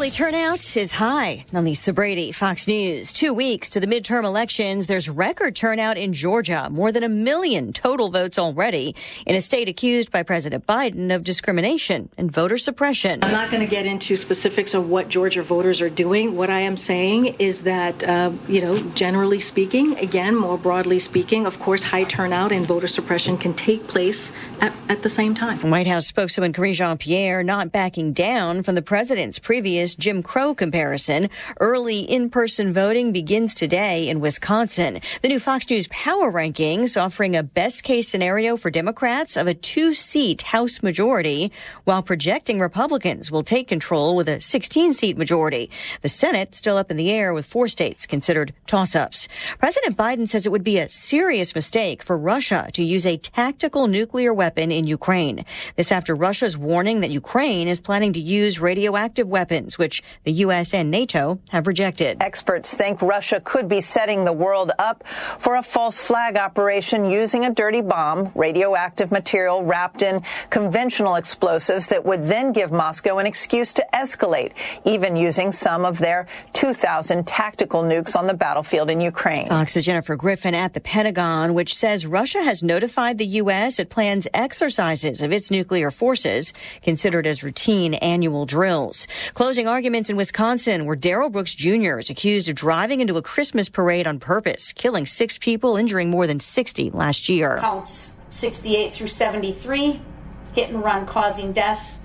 Early turnout is high. I'm Lisa Brady, Fox News. 2 weeks to the midterm elections, there's record turnout in Georgia. More than 1 million total votes already in a state accused by President Biden of discrimination and voter suppression. I'm not going to get into specifics of what Georgia voters are doing. What I am saying is that, generally speaking, again, more broadly speaking, of course, high turnout and voter suppression can take place at the same time. White House spokeswoman Karine Jean-Pierre not backing down from the president's previous Jim Crow comparison. Early in-person voting begins today in Wisconsin. The new Fox News Power Rankings offering a best-case scenario for Democrats of a 2-seat House majority, while projecting Republicans will take control with a 16-seat majority. The Senate still up in the air with 4 states considered toss-ups. President Biden says it would be a serious mistake for Russia to use a tactical nuclear weapon in Ukraine. This after Russia's warning that Ukraine is planning to use radioactive weapons, which the U.S. and NATO have rejected. Experts think Russia could be setting the world up for a false flag operation using a dirty bomb, radioactive material wrapped in conventional explosives that would then give Moscow an excuse to escalate, even using some of their 2,000 tactical nukes on the battlefield in Ukraine. Fox's Jennifer Griffin at the Pentagon, which says Russia has notified the U.S. it plans exercises of its nuclear forces, considered as routine annual drills. Closing arguments in Wisconsin, where Darrell Brooks Jr. is accused of driving into a Christmas parade on purpose, killing 6 people, injuring more than 60 last year. Counts 68 through 73, hit and run causing death,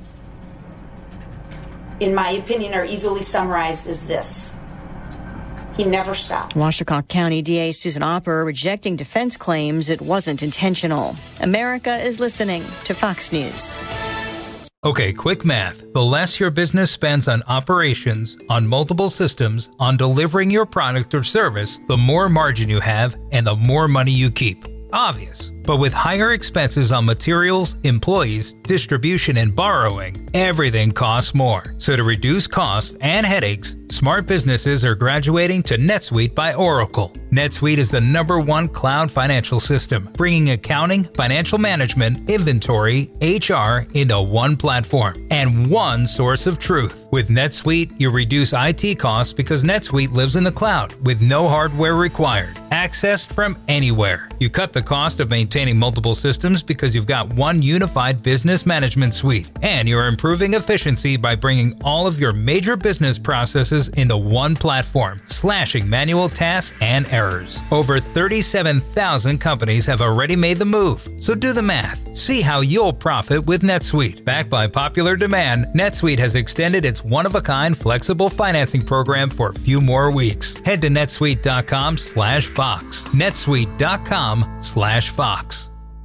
in my opinion, are easily summarized as this: he never stopped. Washtenaw County DA Susan Opper rejecting defense claims it wasn't intentional. America is listening to Fox News. Okay, quick math. The less your business spends on operations, on multiple systems, on delivering your product or service, the more margin you have and the more money you keep. Obvious. But with higher expenses on materials, employees, distribution, and borrowing, everything costs more. So to reduce costs and headaches, smart businesses are graduating to NetSuite by Oracle. NetSuite is the #1 cloud financial system, bringing accounting, financial management, inventory, HR into one platform and one source of truth. With NetSuite, you reduce IT costs because NetSuite lives in the cloud with no hardware required, accessed from anywhere. You cut the cost of maintaining multiple systems because you've got one unified business management suite, and you're improving efficiency by bringing all of your major business processes into one platform, slashing manual tasks and errors. Over 37,000 companies have already made the move, so do the math. See how you'll profit with NetSuite. Backed by popular demand, NetSuite has extended its one-of-a-kind flexible financing program for a few more weeks. Head to netsuite.com/Fox. netsuite.com/Fox.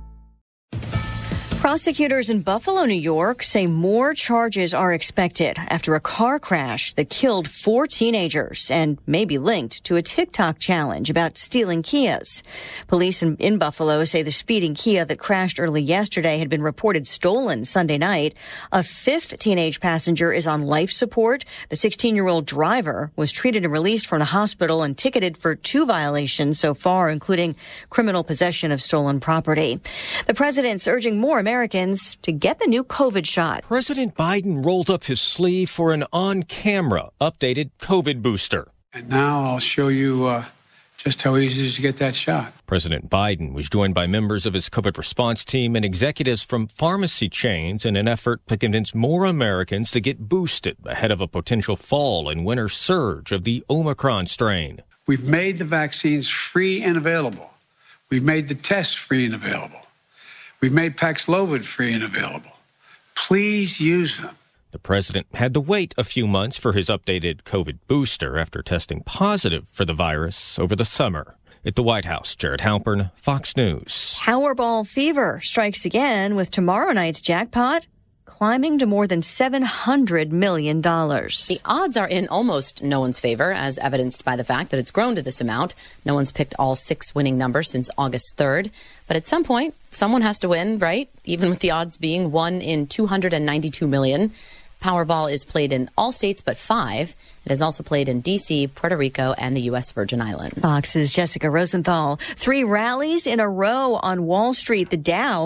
Prosecutors in Buffalo, New York say more charges are expected after a car crash that killed 4 teenagers and may be linked to a TikTok challenge about stealing Kias. Police in Buffalo say the speeding Kia that crashed early yesterday had been reported stolen Sunday night. A 5th teenage passenger is on life support. The 16-year-old driver was treated and released from the hospital and ticketed for 2 violations so far, including criminal possession of stolen property. The president's urging more Americans to get the new COVID shot. President Biden rolled up his sleeve for an on-camera updated COVID booster. And now I'll show you just how easy it is to get that shot. President Biden was joined by members of his COVID response team and executives from pharmacy chains in an effort to convince more Americans to get boosted ahead of a potential fall and winter surge of the Omicron strain. We've made the vaccines free and available. We've made the tests free and available. We've made Paxlovid free and available. Please use them. The president had to wait a few months for his updated COVID booster after testing positive for the virus over the summer. At the White House, Jared Halpern, Fox News. Powerball fever strikes again with tomorrow night's jackpot climbing to more than $700 million. The odds are in almost no one's favor, as evidenced by the fact that it's grown to this amount. No one's picked all 6 winning numbers since August 3rd. But at some point, someone has to win, right? Even with the odds being 1 in 292 million. Powerball is played in all states but 5. It is also played in D.C., Puerto Rico, and the U.S. Virgin Islands. Fox's Jessica Rosenthal. 3 rallies in a row on Wall Street. The Dow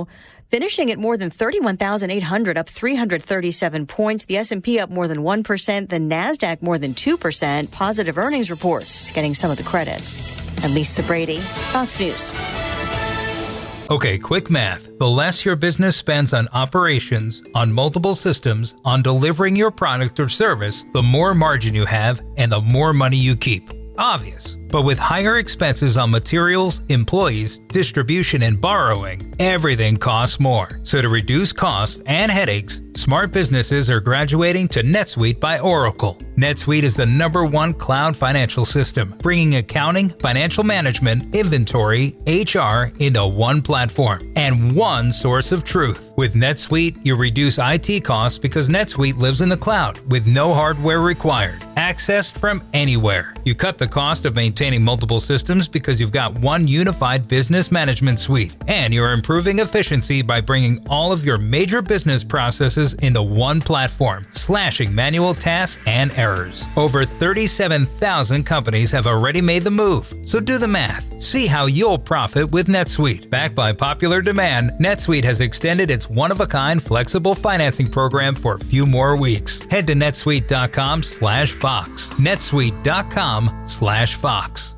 finishing at more than 31,800, up 337 points. The S&P up more than 1%, the NASDAQ more than 2%. Positive earnings reports getting some of the credit. I'm Lisa Brady, Fox News. Okay, quick math. The less your business spends on operations, on multiple systems, on delivering your product or service, the more margin you have and the more money you keep. Obvious. But with higher expenses on materials, employees, distribution, and borrowing, everything costs more. So to reduce costs and headaches, smart businesses are graduating to NetSuite by Oracle. NetSuite is the #1 cloud financial system, bringing accounting, financial management, inventory, HR into one platform and one source of truth. With NetSuite, you reduce IT costs because NetSuite lives in the cloud with no hardware required, accessed from anywhere. You cut the cost of maintaining multiple systems because you've got one unified business management suite, and you're improving efficiency by bringing all of your major business processes into one platform, slashing manual tasks and errors. Over 37,000 companies have already made the move, so do the math. See how you'll profit with NetSuite. Backed by popular demand, NetSuite has extended its one-of-a-kind flexible financing program for a few more weeks. Head to netsuite.com/Fox. netsuite.com/Fox.